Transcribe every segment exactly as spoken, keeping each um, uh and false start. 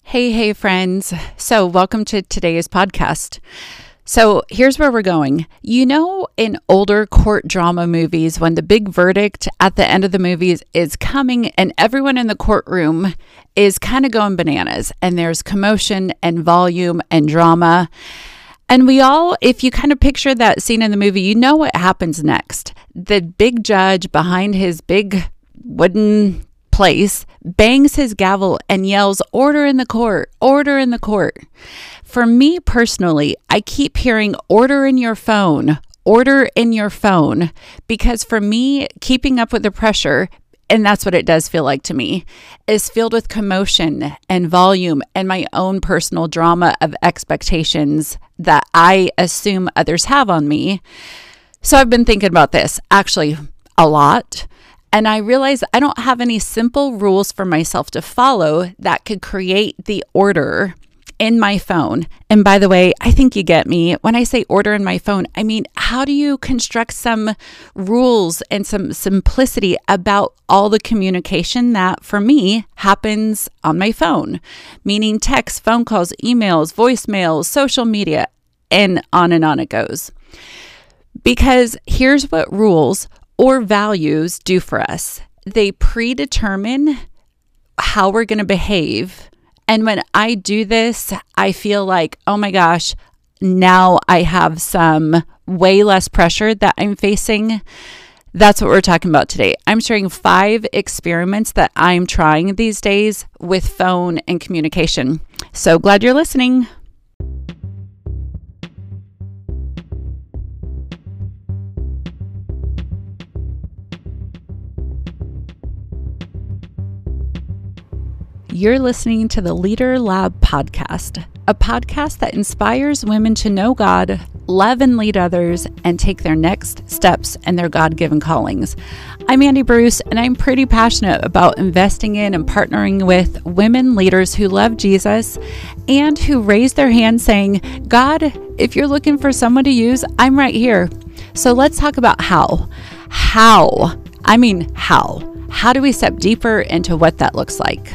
Hey, hey, friends. So welcome to today's podcast. So here's where we're going. You know, in older court drama movies, when the big verdict at the end of the movies is coming and everyone in the courtroom is kind of going bananas and there's commotion and volume and drama. And we all, if you kind of picture that scene in the movie, you know what happens next. The big judge behind his big wooden place bangs his gavel and yells, "Order in the court, order in the court." For me personally, I keep hearing "order in your phone, order in your phone," because for me, keeping up with the pressure, and that's what it does feel like to me, is filled with commotion and volume and my own personal drama of expectations that I assume others have on me. So I've been thinking about this actually a lot. And I realize I don't have any simple rules for myself to follow that could create the order in my phone. And by the way, I think you get me. When I say order in my phone, I mean, how do you construct some rules and some simplicity about all the communication that, for me, happens on my phone? Meaning text, phone calls, emails, voicemails, social media, and on and on it goes. Because here's what rules or values do for us. They predetermine how we're going to behave. And when I do this, I feel like, oh my gosh, now I have some way less pressure that I'm facing. That's what we're talking about today. I'm sharing five experiments that I'm trying these days with phone and communication. So glad you're listening. You're listening to the Leader Lab podcast, a podcast that inspires women to know God, love and lead others, and take their next steps in their God-given callings. I'm Andy Bruce, and I'm pretty passionate about investing in and partnering with women leaders who love Jesus and who raise their hand saying, "God, if you're looking for someone to use, I'm right here." So let's talk about how. How? I mean, how? How do we step deeper into what that looks like?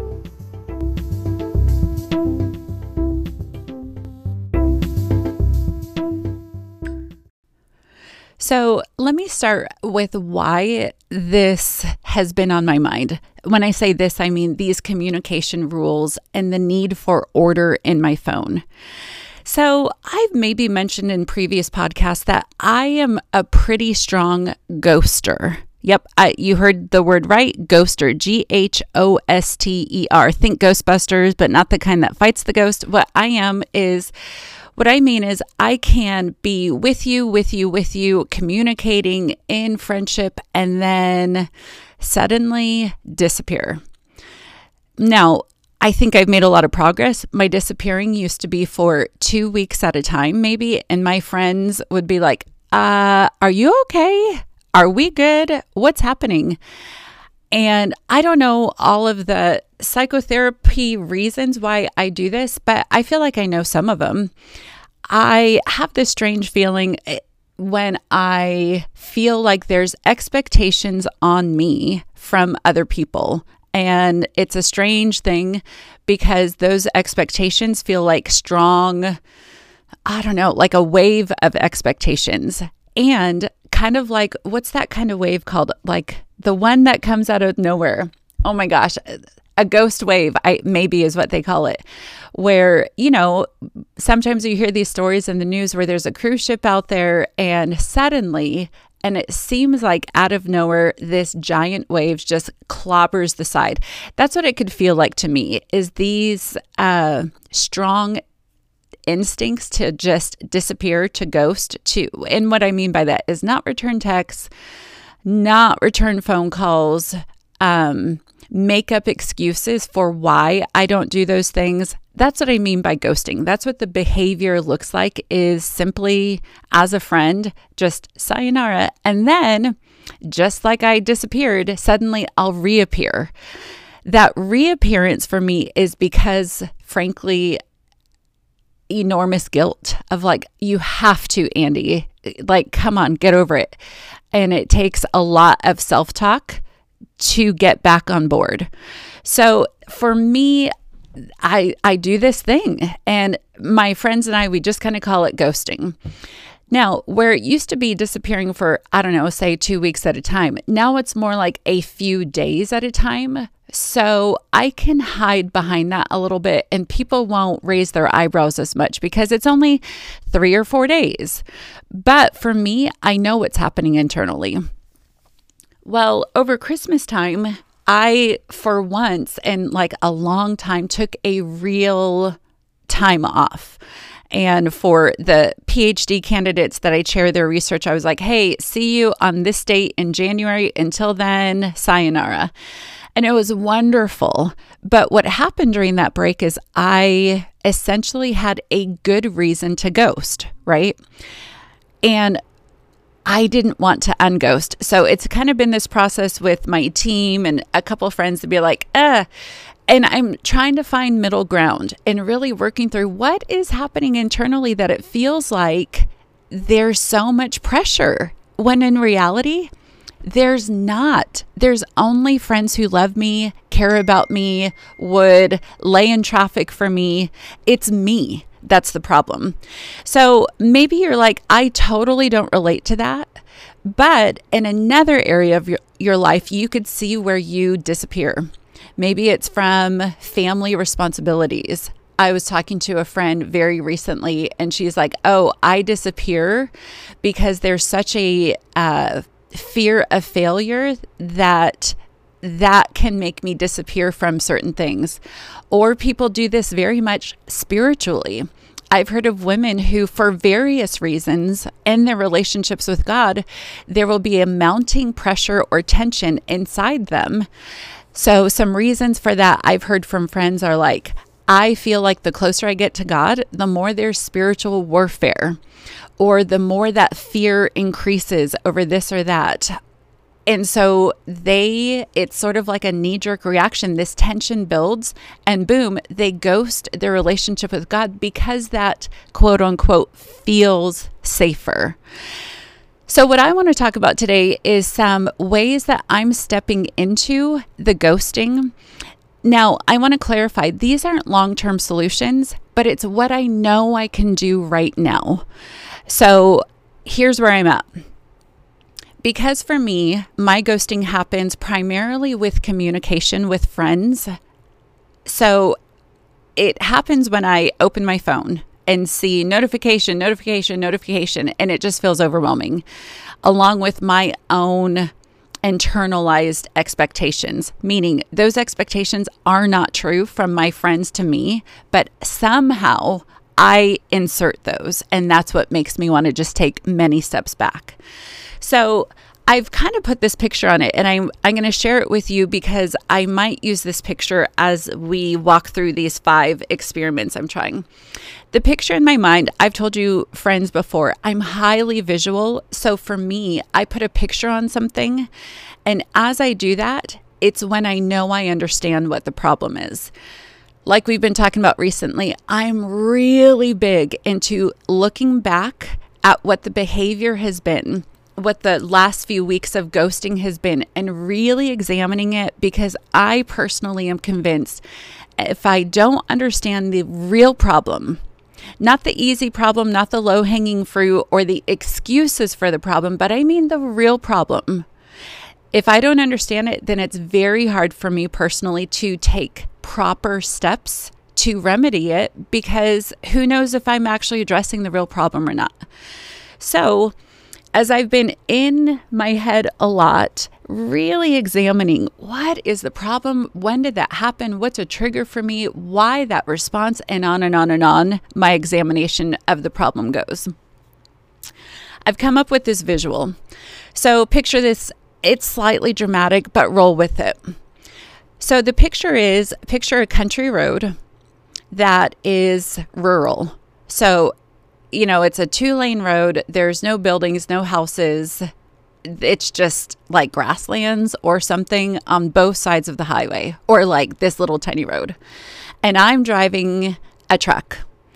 So let me start with why this has been on my mind. When I say this, I mean these communication rules and the need for order in my phone. So I've maybe mentioned in previous podcasts that I am a pretty strong ghoster. Yep, I, you heard the word right, ghoster, G H O S T E R. Think Ghostbusters, but not the kind that fights the ghost. What I am is... What I mean is I can be with you, with you, with you, communicating in friendship, and then suddenly disappear. Now, I think I've made a lot of progress. My disappearing used to be for two weeks at a time, maybe, and my friends would be like, uh, are you okay? Are we good? What's happening? And I don't know all of the psychotherapy reasons why I do this, but I feel like I know some of them. I have this strange feeling when I feel like there's expectations on me from other people. And it's a strange thing because those expectations feel like strong, I don't know, like a wave of expectations. And kind of like, what's that kind of wave called? Like the one that comes out of nowhere. Oh my gosh, a ghost wave, I maybe is what they call it, where, you know, sometimes you hear these stories in the news where there's a cruise ship out there and suddenly, and it seems like out of nowhere, this giant wave just clobbers the side. That's what it could feel like to me, is these uh, strong instincts to just disappear, to ghost, to, and what I mean by that is not return texts, not return phone calls, um, make up excuses for why I don't do those things. That's what I mean by ghosting. That's what the behavior looks like, is simply as a friend, just sayonara. And then just like I disappeared, suddenly I'll reappear. That reappearance for me is because, frankly, enormous guilt of like, you have to, Andy, like, come on, get over it. And it takes a lot of self-talk to get back on board. So for me, I I do this thing, and my friends and I, we just kind of call it ghosting. Now, where it used to be disappearing for, I don't know, say two weeks at a time, now it's more like a few days at a time. So I can hide behind that a little bit, and people won't raise their eyebrows as much because it's only three or four days. But for me, I know what's happening internally. Well, over Christmas time, I, for once in like a long time, took a real time off. And for the PhD candidates that I chair their research, I was like, hey, see you on this date in January. Until then, sayonara. And it was wonderful. But what happened during that break is I essentially had a good reason to ghost, right? And I didn't want to unghost. So it's kind of been this process with my team and a couple of friends to be like, uh, and I'm trying to find middle ground and really working through what is happening internally that it feels like there's so much pressure when in reality, there's not. There's only friends who love me, care about me, would lay in traffic for me. It's me. That's the problem. So maybe you're like, I totally don't relate to that. But in another area of your, your life, you could see where you disappear. Maybe it's from family responsibilities. I was talking to a friend very recently, and she's like, oh, I disappear because there's such a uh, fear of failure that that can make me disappear from certain things. Or people do this very much spiritually. I've heard of women who, for various reasons in their relationships with God, there will be a mounting pressure or tension inside them. So some reasons for that I've heard from friends are like, I feel like the closer I get to God, the more there's spiritual warfare, or the more that fear increases over this or that. And so they, it's sort of like a knee-jerk reaction. This tension builds and boom, they ghost their relationship with God because that quote unquote feels safer. So what I want to talk about today is some ways that I'm stepping into the ghosting. Now, I want to clarify, these aren't long-term solutions, but it's what I know I can do right now. So here's where I'm at. Because for me, my ghosting happens primarily with communication with friends. So it happens when I open my phone and see notification, notification, notification, and it just feels overwhelming, along with my own internalized expectations, meaning those expectations are not true from my friends to me, but somehow I insert those, and that's what makes me want to just take many steps back. So I've kind of put this picture on it, and I'm, I'm going to share it with you because I might use this picture as we walk through these five experiments I'm trying. The picture in my mind, I've told you friends before, I'm highly visual. So for me, I put a picture on something, and as I do that, it's when I know I understand what the problem is. Like we've been talking about recently, I'm really big into looking back at what the behavior has been, what the last few weeks of ghosting has been, and really examining it, because I personally am convinced if I don't understand the real problem, not the easy problem, not the low-hanging fruit or the excuses for the problem, but I mean the real problem. If I don't understand it, then it's very hard for me personally to take proper steps to remedy it, because who knows if I'm actually addressing the real problem or not. So as I've been in my head a lot, really examining what is the problem, when did that happen, what's a trigger for me, why that response, and on and on and on, my examination of the problem goes. I've come up with this visual. So picture this, it's slightly dramatic, but roll with it. So the picture is, picture a country road that is rural. So you know, it's a two-lane road. There's no buildings, no houses. It's just like grasslands or something on both sides of the highway, or like this little tiny road. And I'm driving a truck.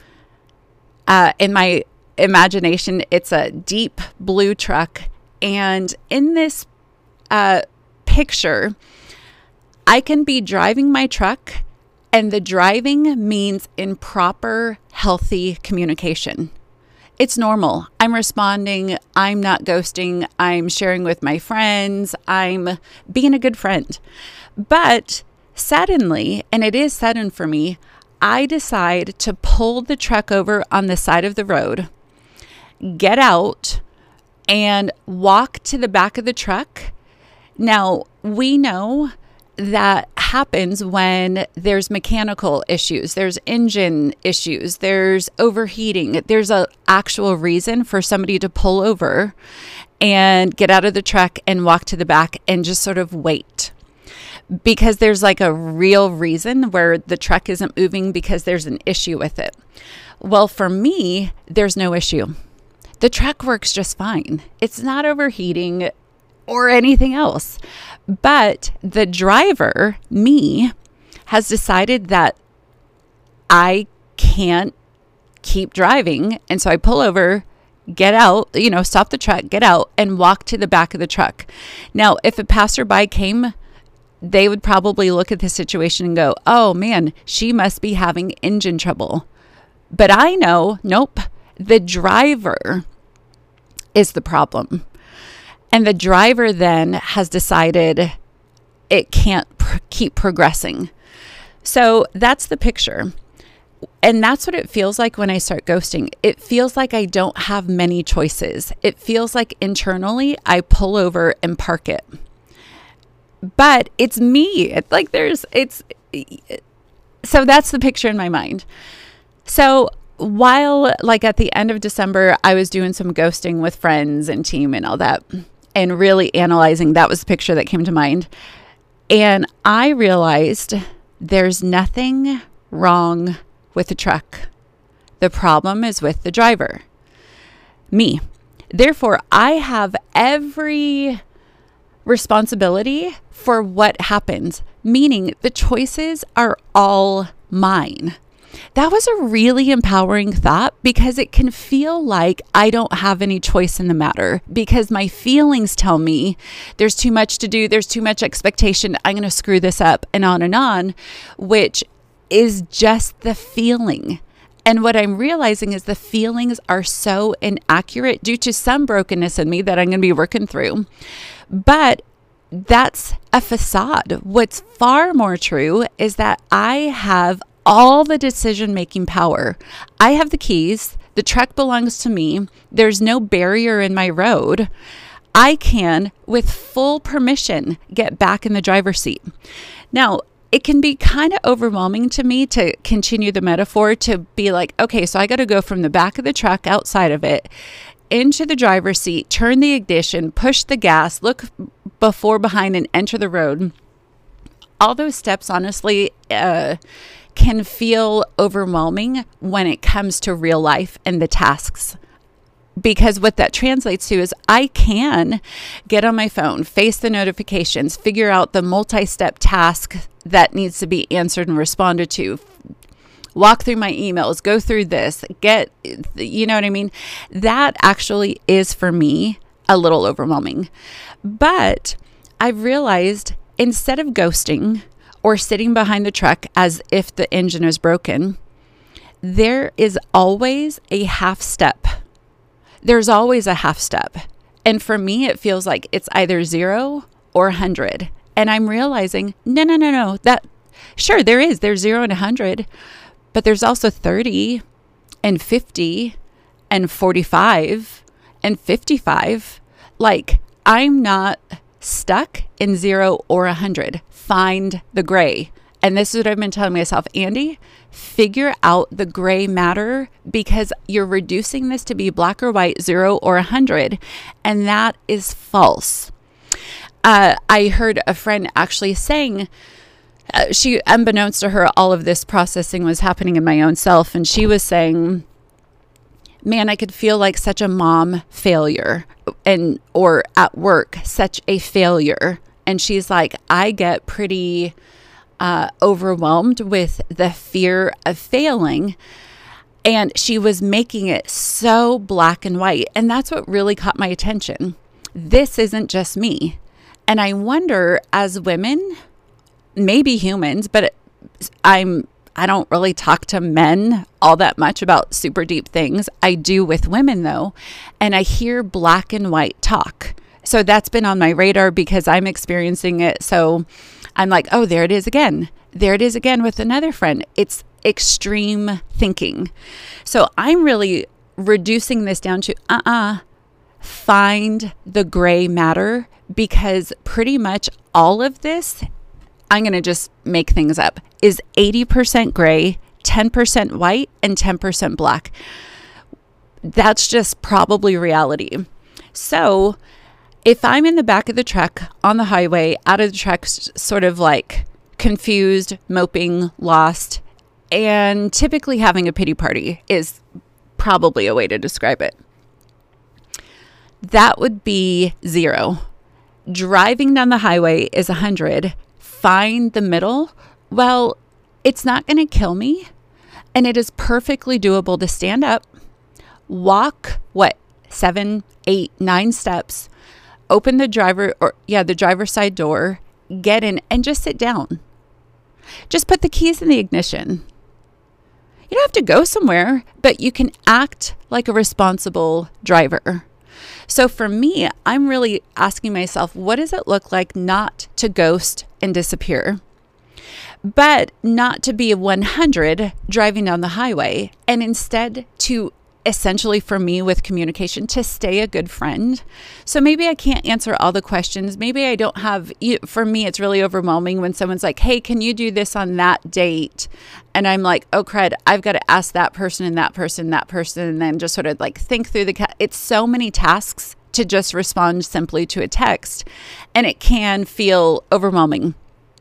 Uh, in my imagination, it's a deep blue truck. And in this uh, picture, I can be driving my truck, And the driving means improper, healthy communication. It's normal. I'm responding. I'm not ghosting. I'm sharing with my friends. I'm being a good friend. But suddenly, and it is sudden for me, I decide to pull the truck over on the side of the road, get out, and walk to the back of the truck. Now, we know that happens when there's mechanical issues, there's engine issues, there's overheating. There's an actual reason for somebody to pull over and get out of the truck and walk to the back and just sort of wait. Because there's like a real reason where the truck isn't moving because there's an issue with it. Well, for me, there's no issue. The truck works just fine. It's not overheating or anything else. But the driver, me, has decided that I can't keep driving. And so I pull over, get out, you know, stop the truck, get out, and walk to the back of the truck. Now, if a passerby came, they would probably look at the situation and go, oh man, she must be having engine trouble. But I know, nope, the driver is the problem. And the driver then has decided it can't pr- keep progressing. So that's the picture. And that's what it feels like when I start ghosting. It feels like I don't have many choices. It feels like internally I pull over and park it. But it's me. It's like there's, it's, so that's the picture in my mind. So while like at the end of December, I was doing some ghosting with friends and team and all that, and really analyzing, that was the picture that came to mind. And I realized there's nothing wrong with the truck. The problem is with the driver, me. Therefore, I have every responsibility for what happens, meaning the choices are all mine. That was a really empowering thought because it can feel like I don't have any choice in the matter because my feelings tell me there's too much to do, there's too much expectation, I'm going to screw this up, and on and on, which is just the feeling. And what I'm realizing is the feelings are so inaccurate due to some brokenness in me that I'm going to be working through. But that's a facade. What's far more true is that I have all the decision-making power. I have the keys. The truck belongs to me. There's no barrier in my road. I can, with full permission, get back in the driver's seat. Now, it can be kind of overwhelming to me to continue the metaphor to be like, okay, so I got to go from the back of the truck outside of it into the driver's seat, turn the ignition, push the gas, look before, behind, and enter the road. All those steps, honestly, uh, can feel overwhelming when it comes to real life and the tasks. Because what that translates to is I can get on my phone, face the notifications, figure out the multi-step task that needs to be answered and responded to, walk through my emails, go through this, get, you know what I mean? That actually is for me a little overwhelming. But I've realized instead of ghosting or sitting behind the truck as if the engine is broken, there is always a half step. There's always a half step. And for me, it feels like it's either zero or one hundred. And I'm realizing, no, no, no, no. That, sure, there is. There's zero and one hundred. But there's also thirty and fifty and forty-five and fifty-five. Like, I'm not stuck in zero or one hundred. Find the gray. And this is what I've been telling myself, Andy, figure out the gray matter because you're reducing this to be black or white, zero or one hundred. And that is false. Uh, I heard a friend actually saying, uh, she, unbeknownst to her, all of this processing was happening in my own self. And she was saying, man, I could feel like such a mom failure and, or at work, such a failure. And she's like, I get pretty uh, overwhelmed with the fear of failing. And she was making it so black and white. And that's what really caught my attention. This isn't just me. And I wonder, as women, maybe humans, but I'm I don't really talk to men all that much about super deep things. I do with women though, and I hear black and white talk. So that's been on my radar because I'm experiencing it. So I'm like, oh, there it is again. There it is again with another friend. It's extreme thinking. So I'm really reducing this down to uh-uh, find the gray matter, because pretty much all of this, I'm going to just make things up, is eighty percent gray, ten percent white, and ten percent black. That's just probably reality. So if I'm in the back of the truck on the highway, out of the truck, sort of like confused, moping, lost, and typically having a pity party is probably a way to describe it. That would be zero. Driving down the highway is one hundred. Find the middle. Well, it's not going to kill me. And it is perfectly doable to stand up, walk, what, seven, eight, nine steps, open the driver or yeah, the driver's side door, get in and just sit down. Just put the keys in the ignition. You don't have to go somewhere, but you can act like a responsible driver. So for me, I'm really asking myself, what does it look like not to ghost and disappear, but not to be a one hundred driving down the highway, and instead to essentially, for me with communication, to stay a good friend. So maybe I can't answer all the questions. Maybe I don't have, for me, it's really overwhelming when someone's like, hey, can you do this on that date? And I'm like, oh crud, I've got to ask that person and that person, that person, and then just sort of like think through the, ca- it's so many tasks to just respond simply to a text. And it can feel overwhelming.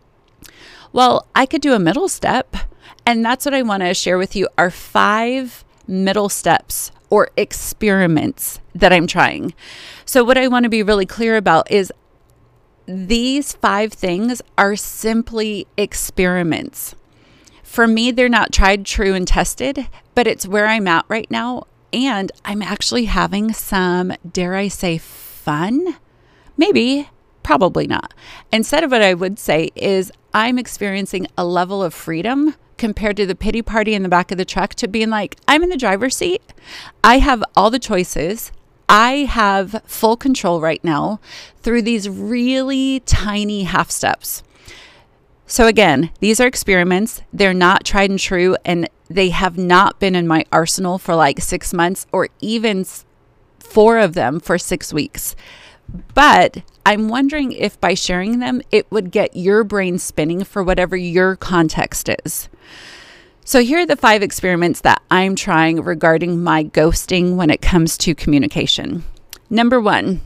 Well, I could do a middle step. And that's what I want to share with you are five middle steps or experiments that I'm trying. So what I want to be really clear about is these five things are simply experiments. For me, they're not tried, true, and tested, but it's where I'm at right now. And I'm actually having some, dare I say, fun? Maybe, probably not. Instead of what I would say is I'm experiencing a level of freedom compared to the pity party in the back of the truck, to being like, I'm in the driver's seat. I have all the choices. I have full control right now through these really tiny half steps. So again, these are experiments. They're not tried and true, and they have not been in my arsenal for like six months or even four of them for six weeks. But I'm wondering if by sharing them, it would get your brain spinning for whatever your context is. So here are the five experiments that I'm trying regarding my ghosting when it comes to communication. Number one.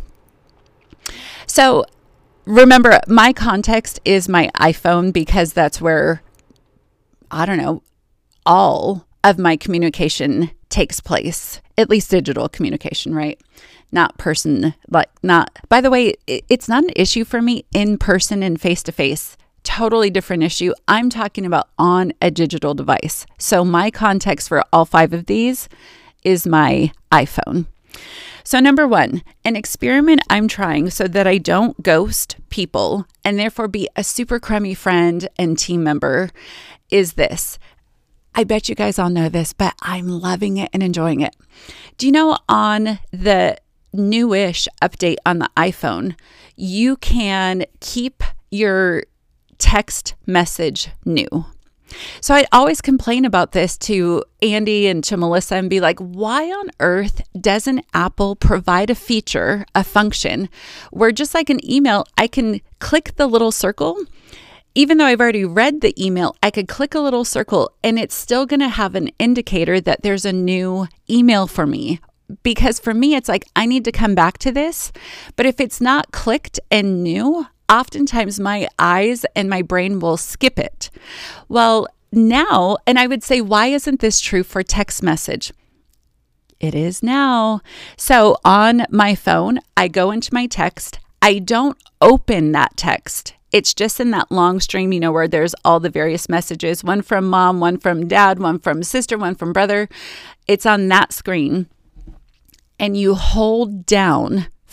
So remember, my context is my iPhone because that's where, I don't know, all of my communication takes place, at least digital communication, right? Not person, like not, by the way, it, it's not an issue for me in person and face to face. Totally different issue. I'm talking about on a digital device. So my context for all five of these is my iPhone. So number one, an experiment I'm trying so that I don't ghost people and therefore be a super crummy friend and team member is this. I bet you guys all know this, but I'm loving it and enjoying it. Do you know on the newish update on the iPhone, you can keep your text message new? So I'd always complain about this to Andy and to Melissa and be like, why on earth doesn't Apple provide a feature, a function, where just like an email, I can click the little circle. Even though I've already read the email, I could click a little circle and it's still going to have an indicator that there's a new email for me. Because for me, it's like, I need to come back to this. But if it's not clicked and new, oftentimes my eyes and my brain will skip it. Well, now, and I would say, why isn't this true for text message? It is now. So on my phone, I go into my text. I don't open that text. It's just in that long stream, you know, where there's all the various messages, one from mom, one from dad, one from sister, one from brother. It's on that screen. And you hold down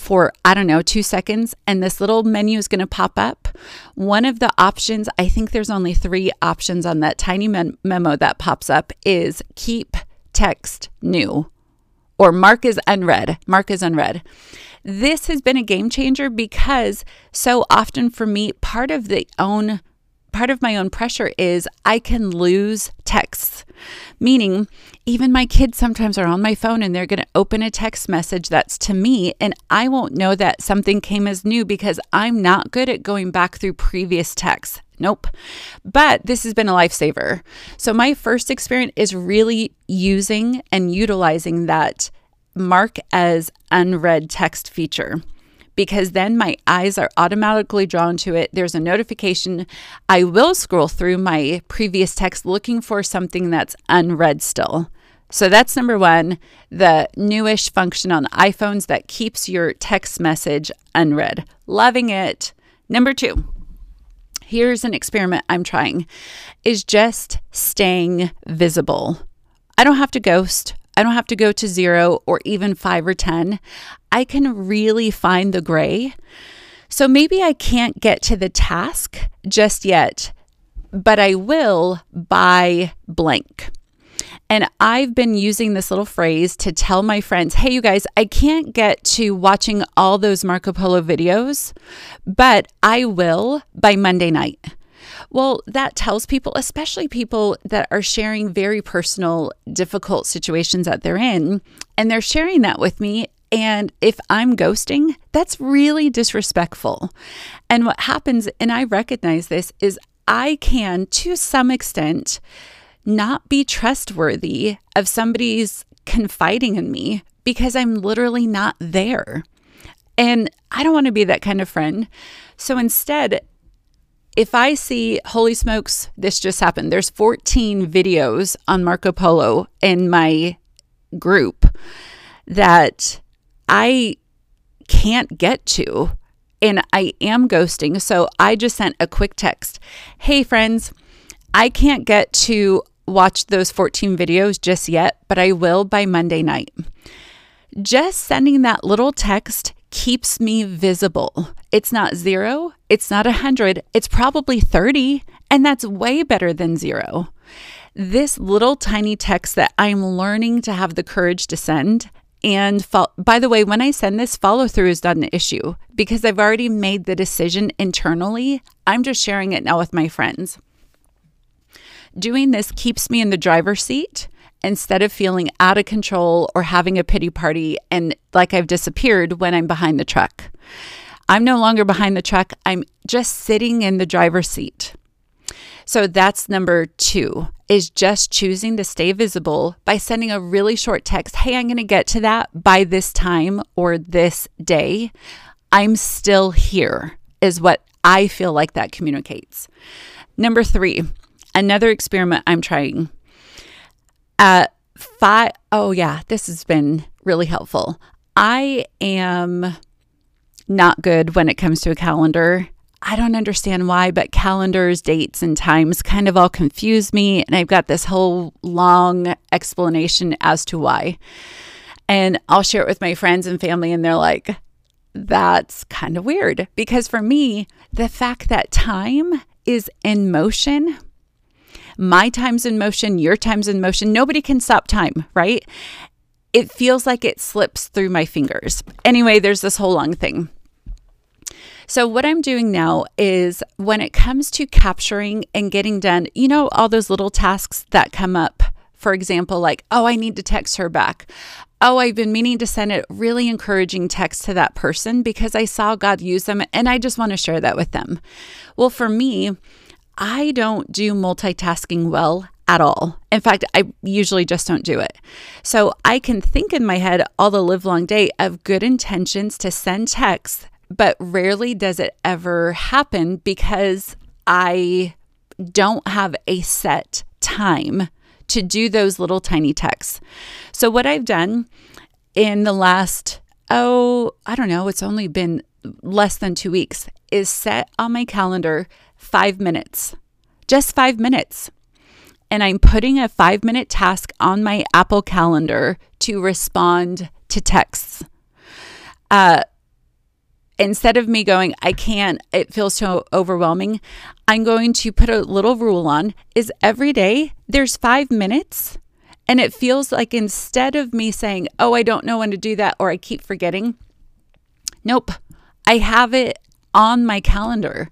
for, I don't know, two seconds, and this little menu is going to pop up. One of the options, I think there's only three options on that tiny mem- memo that pops up, is keep text new or mark as unread, mark as unread. This has been a game changer because so often for me, part of the own Part of my own pressure is I can lose texts, meaning even my kids sometimes are on my phone and they're going to open a text message that's to me, and I won't know that something came as new because I'm not good at going back through previous texts. Nope. But this has been a lifesaver. So my first experience is really using and utilizing that mark as unread text feature, because then my eyes are automatically drawn to it. There's a notification. I will scroll through my previous text looking for something that's unread still. So that's number one, the newish function on iPhones that keeps your text message unread. Loving it. Number two, here's an experiment I'm trying, is just staying visible. I don't have to ghost. I don't have to go to zero or even five or ten. I can really find the gray. So maybe I can't get to the task just yet, but I will by blank. And I've been using this little phrase to tell my friends, hey, you guys, I can't get to watching all those Marco Polo videos, but I will by Monday night. Well, that tells people, especially people that are sharing very personal, difficult situations that they're in, and they're sharing that with me. And if I'm ghosting, that's really disrespectful. And what happens, and I recognize this, is I can, to some extent, not be trustworthy of somebody's confiding in me because I'm literally not there. And I don't want to be that kind of friend. So instead, if I see, holy smokes, this just happened. There's fourteen videos on Marco Polo in my group that I can't get to, and I am ghosting. So I just sent a quick text. Hey, friends, I can't get to watch those fourteen videos just yet, but I will by Monday night. Just sending that little text keeps me visible. It's not zero. It's not a hundred. It's probably thirty. And that's way better than zero. This little tiny text that I'm learning to have the courage to send. And fo- by the way, when I send this, follow through is not an issue because I've already made the decision internally. I'm just sharing it now with my friends. Doing this keeps me in the driver's seat instead of feeling out of control or having a pity party and like I've disappeared when I'm behind the truck. I'm no longer behind the truck. I'm just sitting in the driver's seat. So that's number two, is just choosing to stay visible by sending a really short text. Hey, I'm going to get to that by this time or this day. I'm still here is what I feel like that communicates. Number three, another experiment I'm trying. Uh, five, oh yeah, this has been really helpful. I am not good when it comes to a calendar. I don't understand why, but calendars, dates, and times kind of all confuse me. And I've got this whole long explanation as to why. And I'll share it with my friends and family, and they're like, that's kind of weird. Because for me, the fact that time is in motion, my time's in motion, your time's in motion, nobody can stop time, right? It feels like it slips through my fingers. Anyway, there's this whole long thing. So what I'm doing now is when it comes to capturing and getting done, you know, all those little tasks that come up, for example, like, oh, I need to text her back. Oh, I've been meaning to send a really encouraging text to that person because I saw God use them and I just want to share that with them. Well, for me, I don't do multitasking well at all. In fact, I usually just don't do it. So I can think in my head all the live long day of good intentions to send texts, but rarely does it ever happen because I don't have a set time to do those little tiny texts. So what I've done in the last, oh, I don't know, it's only been less than two weeks, is set on my calendar five minutes, just five minutes. And I'm putting a five minute task on my Apple Calendar to respond to texts. Uh, instead of me going, I can't, it feels so overwhelming, I'm going to put a little rule on is every day there's five minutes. And it feels like instead of me saying, oh, I don't know when to do that, or I keep forgetting. Nope. I have it on my calendar.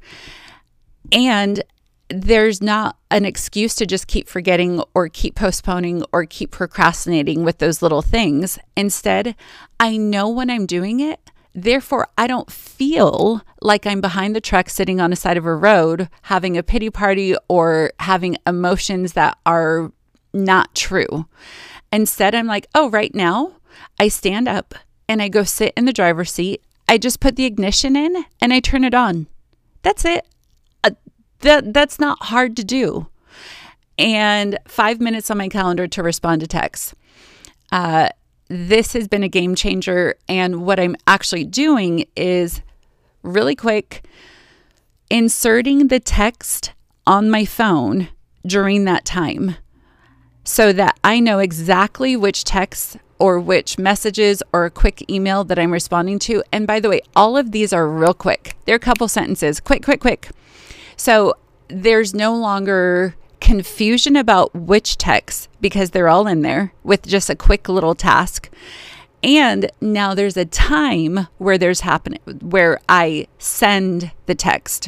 And there's not an excuse to just keep forgetting or keep postponing or keep procrastinating with those little things. Instead, I know when I'm doing it. Therefore, I don't feel like I'm behind the truck sitting on the side of a road having a pity party or having emotions that are not true. Instead, I'm like, oh, right now I stand up and I go sit in the driver's seat. I just put the ignition in and I turn it on. That's it. Uh, that that's not hard to do. And five minutes on my calendar to respond to texts. Uh, this has been a game changer. And what I'm actually doing is really quick inserting the text on my phone during that time, so that I know exactly which texts or which messages or a quick email that I'm responding to. And by the way, all of these are real quick. They're a couple sentences, quick, quick, quick. So there's no longer confusion about which texts because they're all in there with just a quick little task. And now there's a time where there's happening, where I send the text.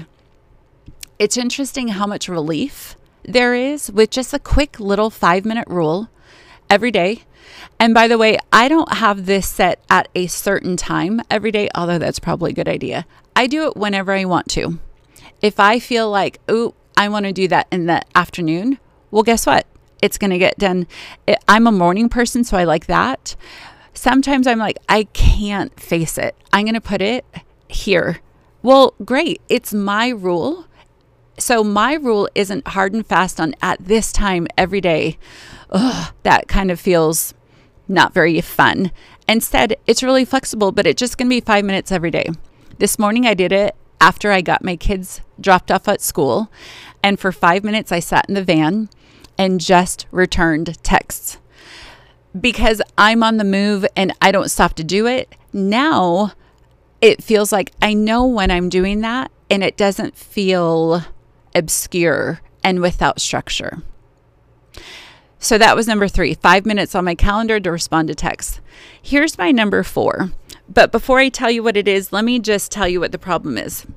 It's interesting how much relief there is with just a quick little five minute rule every day. And by the way, I don't have this set at a certain time every day, although that's probably a good idea. I do it whenever I want to. If I feel like, oh, I want to do that in the afternoon, well, guess what? It's going to get done. I'm a morning person, so I like that. Sometimes I'm like, I can't face it. I'm going to put it here. Well, great. It's my rule. So my rule isn't hard and fast on at this time every day. Ugh, that kind of feels not very fun. Instead, it's really flexible, but it's just going to be five minutes every day. This morning I did it after I got my kids dropped off at school. And for five minutes, I sat in the van and just returned texts. Because I'm on the move and I don't stop to do it, now it feels like I know when I'm doing that and it doesn't feel obscure and without structure. So that was number three, five minutes on my calendar to respond to texts. Here's my number four. But before I tell you what it is, let me just tell you what the problem is.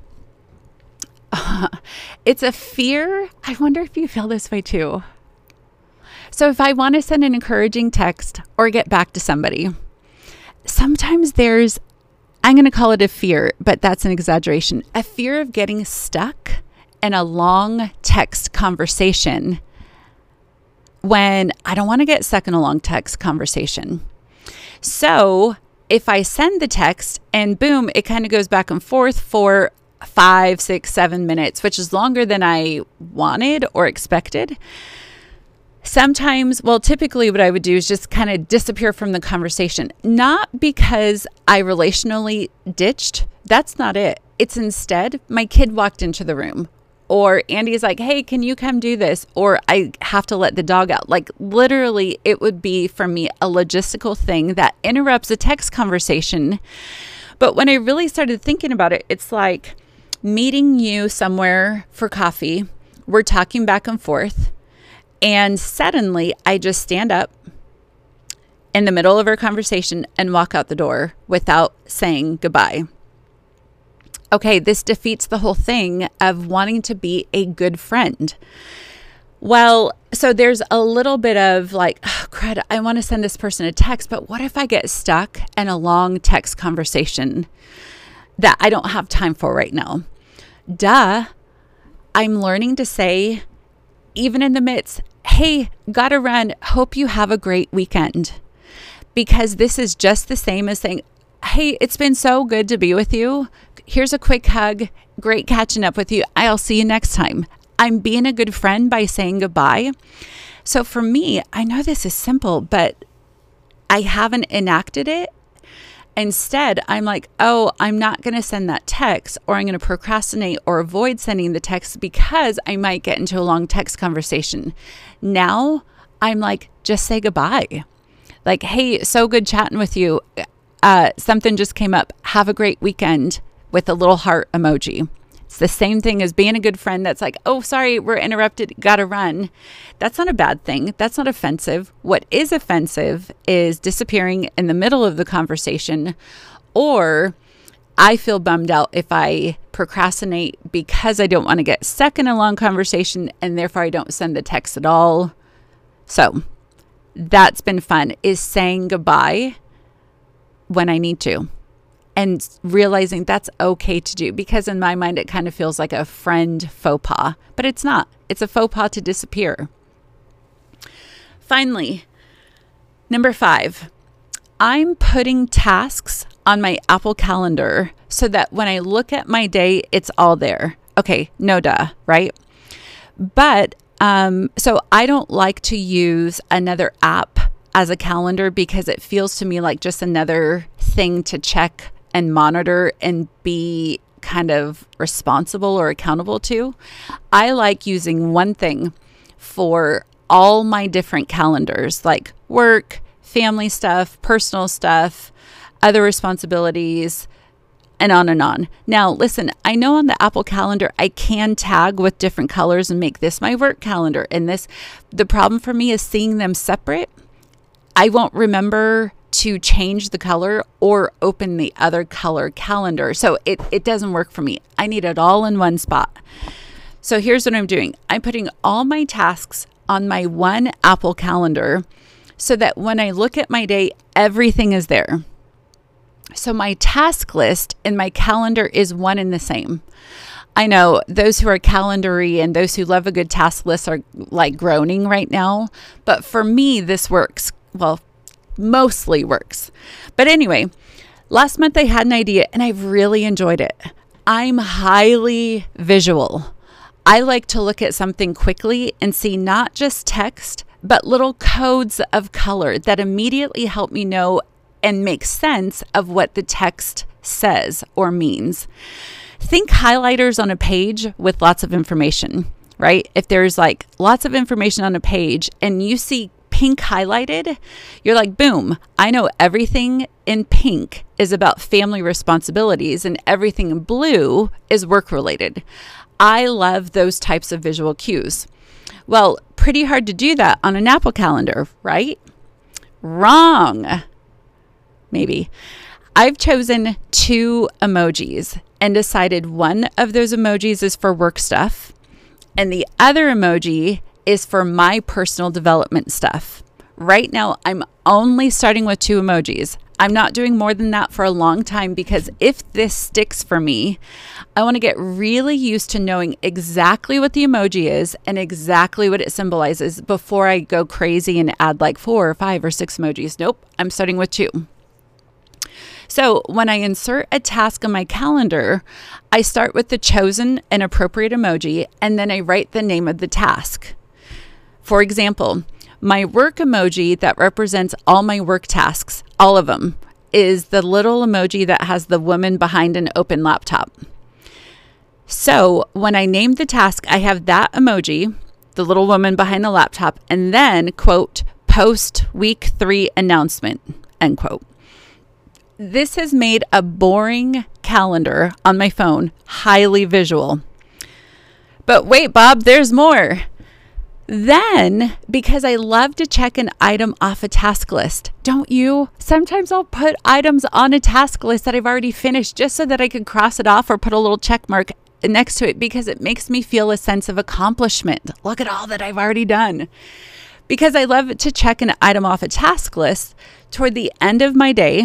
Uh, it's a fear. I wonder if you feel this way too. So if I want to send an encouraging text or get back to somebody, sometimes there's, I'm going to call it a fear, but that's an exaggeration, a fear of getting stuck in a long text conversation when I don't want to get stuck in a long text conversation. So if I send the text and boom, it kind of goes back and forth for five, six, seven minutes, which is longer than I wanted or expected. Sometimes, well, typically what I would do is just kind of disappear from the conversation, not because I relationally ditched. That's not it. It's instead my kid walked into the room, or Andy's like, hey, can you come do this? Or I have to let the dog out. Like literally it would be for me a logistical thing that interrupts a text conversation. But when I really started thinking about it, it's like meeting you somewhere for coffee. We're talking back and forth. And suddenly I just stand up in the middle of our conversation and walk out the door without saying goodbye. Okay, this defeats the whole thing of wanting to be a good friend. Well, so there's a little bit of like, oh, crud, I want to send this person a text, but what if I get stuck in a long text conversation that I don't have time for right now? Duh, I'm learning to say, even in the midst, hey, gotta run, hope you have a great weekend. Because this is just the same as saying, hey, it's been so good to be with you. Here's a quick hug. Great catching up with you. I'll see you next time. I'm being a good friend by saying goodbye. So for me, I know this is simple, but I haven't enacted it. Instead, I'm like, oh, I'm not going to send that text, or I'm going to procrastinate or avoid sending the text because I might get into a long text conversation. Now I'm like, just say goodbye. Like, hey, so good chatting with you. Uh, something just came up. Have a great weekend. with a little heart emoji. It's the same thing as being a good friend that's like, oh, sorry, we're interrupted, gotta run. That's not a bad thing. That's not offensive. What is offensive is disappearing in the middle of the conversation, or I feel bummed out if I procrastinate because I don't want to get stuck in a long conversation and therefore I don't send the text at all. So that's been fun, is saying goodbye when I need to. And realizing that's okay to do, because in my mind, it kind of feels like a friend faux pas, but it's not. It's a faux pas to disappear. Finally, number five, I'm putting tasks on my Apple Calendar so that when I look at my day, it's all there. Okay, no duh, right? But um, so I don't like to use another app as a calendar because it feels to me like just another thing to check and monitor and be kind of responsible or accountable to. I like using one thing for all my different calendars, like work, family stuff, personal stuff, other responsibilities, and on and on. Now, listen, I know on the Apple Calendar, I can tag with different colors and make this my work calendar. And this, the problem for me is seeing them separate. I won't remember to change the color or open the other color calendar. So it, it doesn't work for me. I need it all in one spot. So here's what I'm doing. I'm putting all my tasks on my one Apple Calendar so that when I look at my day, everything is there. So my task list and my calendar is one and the same. I know those who are calendary and those who love a good task list are like groaning right now. But for me, this works. Well, mostly works. But anyway, last month I had an idea and I've really enjoyed it. I'm highly visual. I like to look at something quickly and see not just text, but little codes of color that immediately help me know and make sense of what the text says or means. Think highlighters on a page with lots of information, right? If there's like lots of information on a page and you see pink highlighted, you're like, boom, I know everything in pink is about family responsibilities and everything in blue is work related. I love those types of visual cues. Well, pretty hard to do that on an Apple Calendar, right? Wrong. Maybe. I've chosen two emojis and decided one of those emojis is for work stuff and the other emoji is for my personal development stuff. Right now, I'm only starting with two emojis. I'm not doing more than that for a long time because if this sticks for me, I want to get really used to knowing exactly what the emoji is and exactly what it symbolizes before I go crazy and add like four or five or six emojis. Nope, I'm starting with two. So when I insert a task on my calendar, I start with the chosen and appropriate emoji, and then I write the name of the task. For example, my work emoji that represents all my work tasks, all of them, is the little emoji that has the woman behind an open laptop. So when I name the task, I have that emoji, the little woman behind the laptop, and then, quote, post week three announcement, end quote. This has made a boring calendar on my phone highly visual. But wait, Bob, there's more. Then, because I love to check an item off a task list, don't you? Sometimes I'll put items on a task list that I've already finished just so that I can cross it off or put a little check mark next to it because it makes me feel a sense of accomplishment. Look at all that I've already done. Because I love to check an item off a task list toward the end of my day,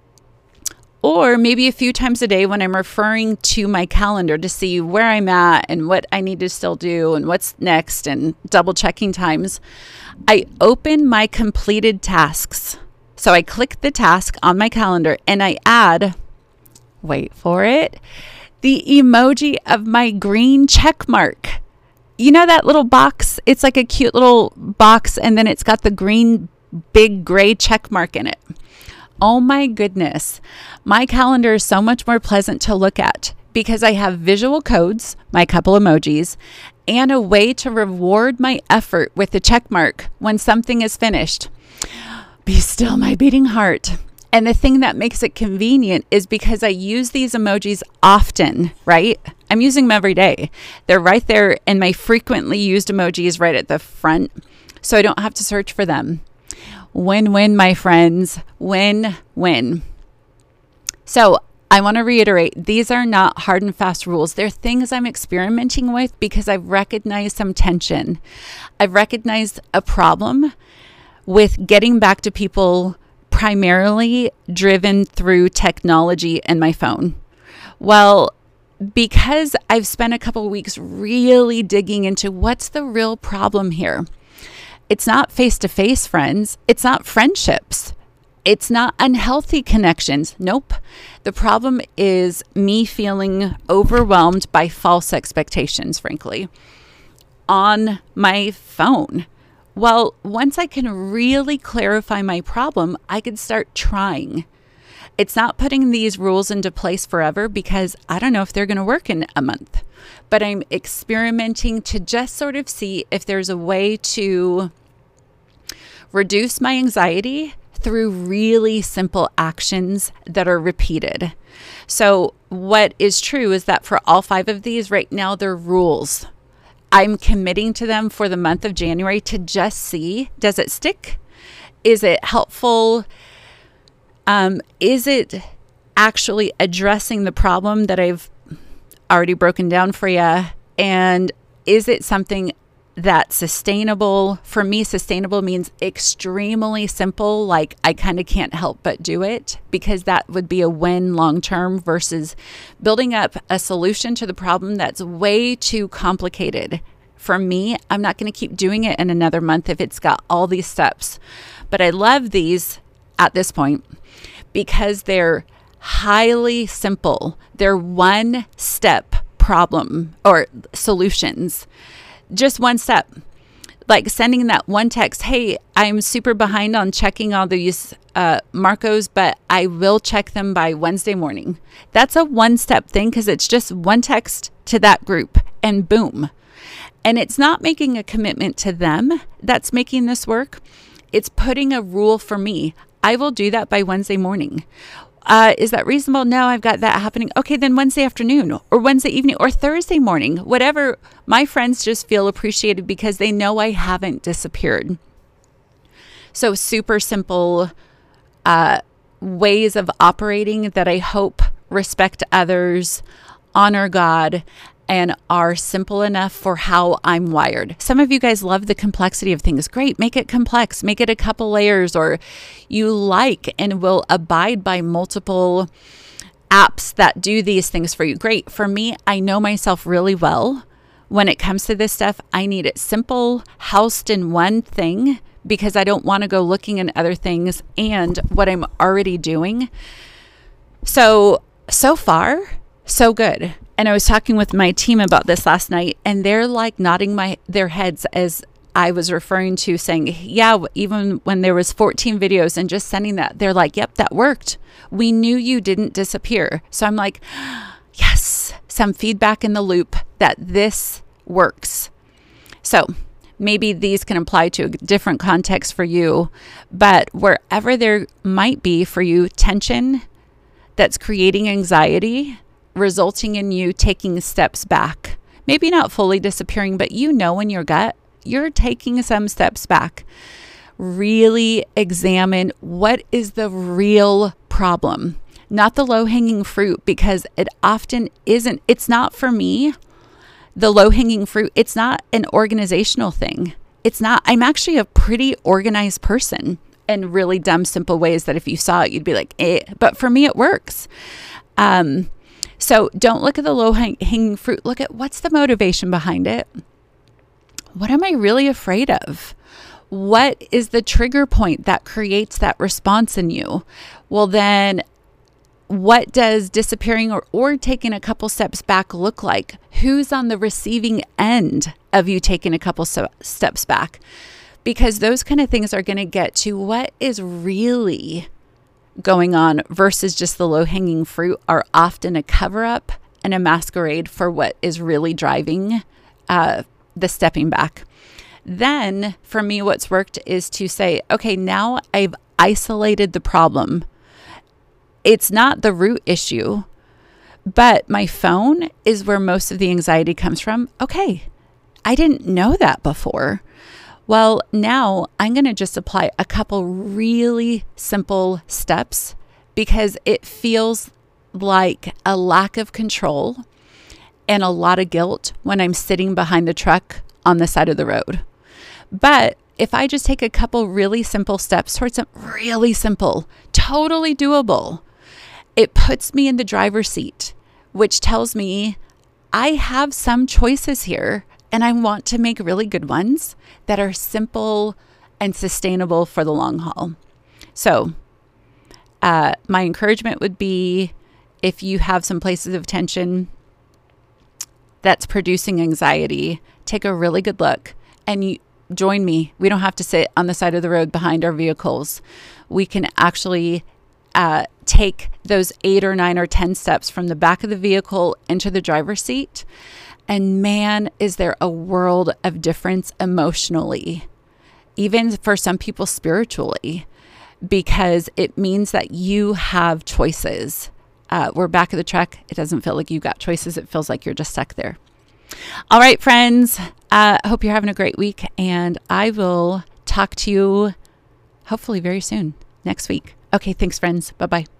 or maybe a few times a day when I'm referring to my calendar to see where I'm at and what I need to still do and what's next and double checking times, I open my completed tasks. So I click the task on my calendar and I add, wait for it, the emoji of my green check mark. You know that little box? It's like a cute little box and then it's got the green big gray check mark in it. Oh my goodness, my calendar is so much more pleasant to look at because I have visual codes, my couple emojis, and a way to reward my effort with the check mark when something is finished. Be still, my beating heart. And the thing that makes it convenient is because I use these emojis often, right? I'm using them every day. They're right there, and my frequently used emoji is right at the front, so I don't have to search for them. Win-win, my friends. Win-win. So I want to reiterate, these are not hard and fast rules. They're things I'm experimenting with because I've recognized some tension. I've recognized a problem with getting back to people primarily driven through technology and my phone. Well, because I've spent a couple of weeks really digging into what's the real problem here. It's not face-to-face friends. It's not friendships. It's not unhealthy connections. Nope. The problem is me feeling overwhelmed by false expectations, frankly, on my phone. Well, once I can really clarify my problem, I can start trying. It's not putting these rules into place forever because I don't know if they're going to work in a month, but I'm experimenting to just sort of see if there's a way to reduce my anxiety through really simple actions that are repeated. So what is true is that for all five of these right now, they're rules. I'm committing to them for the month of January to just see, does it stick? Is it helpful? Um, is it actually addressing the problem that I've already broken down for you? And is it something that's sustainable? For me, sustainable means extremely simple, like I kind of can't help but do it, because that would be a win long term versus building up a solution to the problem that's way too complicated. For me, I'm not going to keep doing it in another month if it's got all these steps. But I love these at this point because they're highly simple. They're one step problem or solutions. Just one step, like sending that one text, hey, I'm super behind on checking all these uh, Marcos, but I will check them by Wednesday morning. That's a one-step thing because it's just one text to that group and boom. And it's not making a commitment to them that's making this work. It's putting a rule for me. I will do that by Wednesday morning. Uh, is that reasonable? No, I've got that happening. Okay, then Wednesday afternoon or Wednesday evening or Thursday morning, whatever. My friends just feel appreciated because they know I haven't disappeared. So super simple uh, ways of operating that I hope respect others, honor God, and are simple enough for how I'm wired. Some of you guys love the complexity of things. Great, make it complex, make it a couple layers, or you like and will abide by multiple apps that do these things for you. Great. For me, I know myself really well. When it comes to this stuff, I need it simple, housed in one thing, because I don't want to go looking in other things and what I'm already doing. So, so far, so good. And I was talking with my team about this last night, and they're like nodding my their heads as I was referring to, saying, yeah, even when there was fourteen videos and just sending that, they're like, yep, that worked. We knew you didn't disappear. So I'm like, yes, some feedback in the loop that this works. So maybe these can apply to a different context for you, but wherever there might be for you tension that's creating anxiety, resulting in you taking steps back, maybe not fully disappearing, but you know in your gut, you're taking some steps back. Really examine what is the real problem, not the low-hanging fruit, because it often isn't. It's not for me, the low-hanging fruit. It's not an organizational thing. It's not. I'm actually a pretty organized person in really dumb, simple ways that if you saw it, you'd be like, eh. But for me, it works. Um, So don't look at the low-hanging fruit. Look at what's the motivation behind it. What am I really afraid of? What is the trigger point that creates that response in you? Well, then what does disappearing or, or taking a couple steps back look like? Who's on the receiving end of you taking a couple so- steps back? Because those kind of things are going to get to what is really going on versus just the low-hanging fruit are often a cover-up and a masquerade for what is really driving uh, the stepping back. Then for me, what's worked is to say, okay, now I've isolated the problem. it's not the root issue, but my phone is where most of the anxiety comes from. Okay, I didn't know that before. Well, now I'm going to just apply a couple really simple steps because it feels like a lack of control and a lot of guilt when I'm sitting behind the truck on the side of the road. But if I just take a couple really simple steps towards something really simple, totally doable, it puts me in the driver's seat, which tells me I have some choices here and I want to make really good ones that are simple and sustainable for the long haul. So uh, my encouragement would be, if you have some places of tension that's producing anxiety, take a really good look and you join me. We don't have to sit on the side of the road behind our vehicles. We can actually uh, take those eight or nine or ten steps from the back of the vehicle into the driver's seat. And man, is there a world of difference emotionally, even for some people spiritually, because it means that you have choices. Uh, we're back of the truck. It doesn't feel like you got choices. It feels like you're just stuck there. All right, friends. I uh, hope you're having a great week, and I will talk to you hopefully very soon next week. Okay, thanks, friends. Bye-bye.